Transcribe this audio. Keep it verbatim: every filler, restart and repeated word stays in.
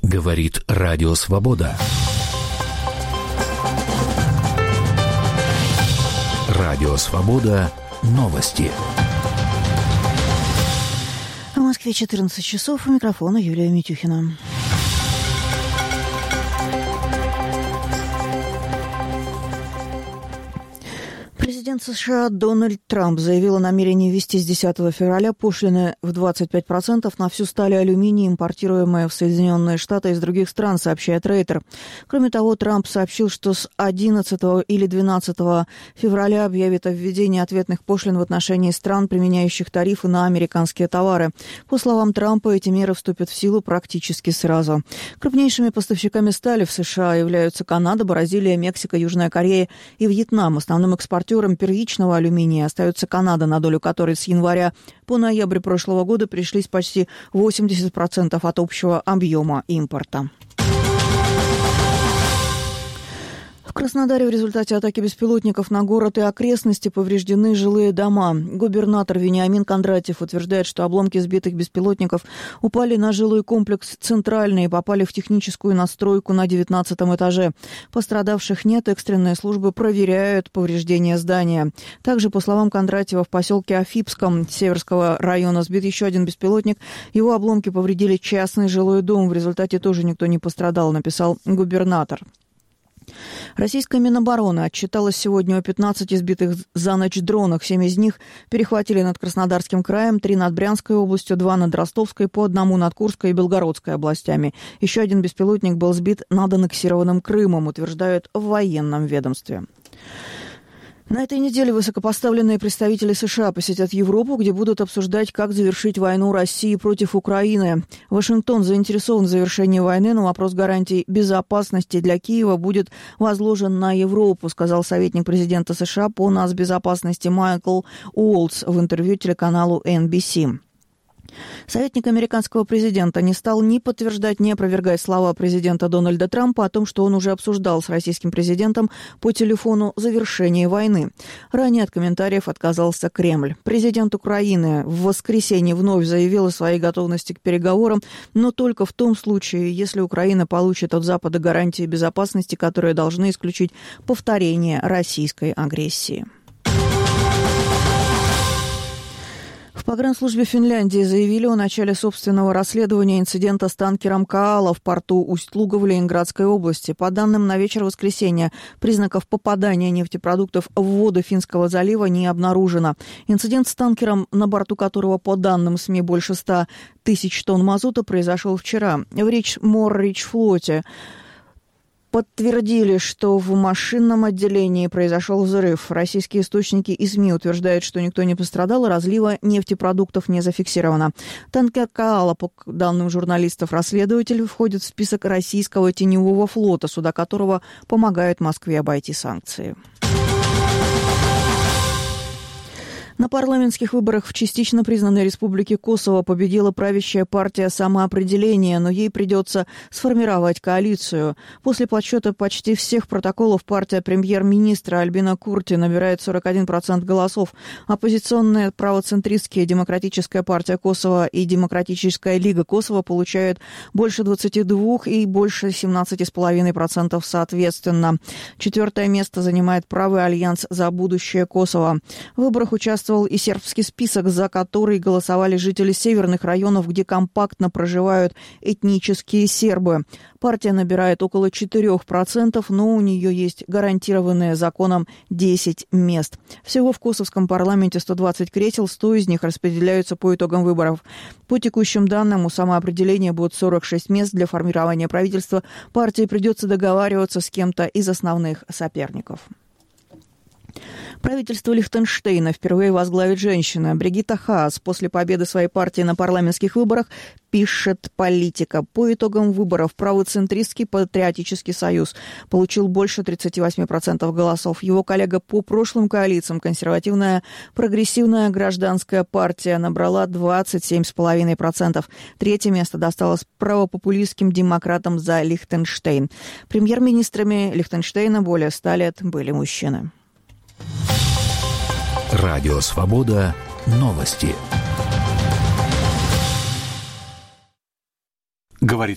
Говорит Радио Свобода. Радио Свобода. Новости. В Москве четырнадцать часов. У микрофона Юлия Митюхина. Президент США Дональд Трамп заявил о намерении ввести с десятого февраля пошлины в двадцать пять процентов на всю сталь и алюминий, импортируемые в Соединенные Штаты из других стран, сообщает Рейтер. Кроме того, Трамп сообщил, что с одиннадцатого или двенадцатого февраля объявит о введении ответных пошлин в отношении стран, применяющих тарифы на американские товары. По словам Трампа, эти меры вступят в силу практически сразу. Крупнейшими поставщиками стали в США являются Канада, Бразилия, Мексика, Южная Корея и Вьетнам. Основным экспортером первичного алюминия остается Канада, на долю которой с января по ноябрь прошлого года пришлись почти восемьдесят процентов от общего объема импорта. В Краснодаре в результате атаки беспилотников на город и окрестности повреждены жилые дома. Губернатор Вениамин Кондратьев утверждает, что обломки сбитых беспилотников упали на жилой комплекс «Центральный» и попали в техническую настройку на девятнадцатом этаже. Пострадавших нет, экстренные службы проверяют повреждения здания. Также, по словам Кондратьева, в поселке Афипском Северского района сбит еще один беспилотник. Его обломки повредили частный жилой дом. В результате тоже никто не пострадал, написал губернатор. Российская Минобороны отчиталась сегодня о пятнадцати сбитых за ночь дронах. Семь из них перехватили над Краснодарским краем, три над Брянской областью, два над Ростовской, по одному над Курской и Белгородской областями. Еще один беспилотник был сбит над аннексированным Крымом, утверждают в военном ведомстве. На этой неделе высокопоставленные представители США посетят Европу, где будут обсуждать, как завершить войну России против Украины. Вашингтон заинтересован в завершении войны, но вопрос гарантий безопасности для Киева будет возложен на Европу, сказал советник президента США по нацбезопасности Майкл Уолтс в интервью телеканалу эн би си. Советник американского президента не стал ни подтверждать, ни опровергать слова президента Дональда Трампа о том, что он уже обсуждал с российским президентом по телефону завершение войны. Ранее от комментариев отказался Кремль. Президент Украины в воскресенье вновь заявил о своей готовности к переговорам, но только в том случае, если Украина получит от Запада гарантии безопасности, которые должны исключить повторение российской агрессии. В погранслужбе Финляндии заявили о начале собственного расследования инцидента с танкером «Каала» в порту Усть-Луга в Ленинградской области. По данным на вечер воскресенья, признаков попадания нефтепродуктов в воды Финского залива не обнаружено. Инцидент с танкером, на борту которого, по данным СМИ, больше ста тысяч тонн мазута, произошел вчера. В Рич-Мор-Рич-флоте подтвердили, что в машинном отделении произошел взрыв. Российские источники и СМИ утверждают, что никто не пострадал, и разлива нефтепродуктов не зафиксировано. Танкер «Каала», по данным журналистов-расследователей, входит в список российского теневого флота, суда которого помогают Москве обойти санкции. На парламентских выборах в частично признанной республике Косово победила правящая партия «Самоопределение», но ей придется сформировать коалицию. После подсчета почти всех протоколов партия премьер-министра Альбина Курти набирает сорок один процент голосов. Оппозиционные правоцентристские Демократическая партия Косово и Демократическая лига Косово получают больше двадцати двух и больше семнадцати с половиной процентов соответственно. Четвертое место занимает правый альянс «За будущее Косово». В выборах участвовали и сербский список, за который голосовали жители северных районов, где компактно проживают этнические сербы. Партия набирает около четырёх процентов, но у нее есть гарантированные законом десять мест. Всего в косовском парламенте сто двадцать кресел, сто из них распределяются по итогам выборов. По текущим данным, у «Самоопределения» будет сорок шесть мест. Для формирования правительства партии придется договариваться с кем-то из основных соперников. Правительство Лихтенштейна впервые возглавит женщина. Бригитта Хаас после победы своей партии на парламентских выборах, пишет «Политика». По итогам выборов правоцентристский Патриотический союз получил больше тридцати восьми процентов голосов. Его коллега по прошлым коалициям, консервативная прогрессивная гражданская партия, набрала двадцать семь целых пять десятых процента. Третье место досталось правопопулистским демократам за Лихтенштейн. Премьер-министрами Лихтенштейна более ста лет были мужчины. Радио Свобода. Новости. Говорит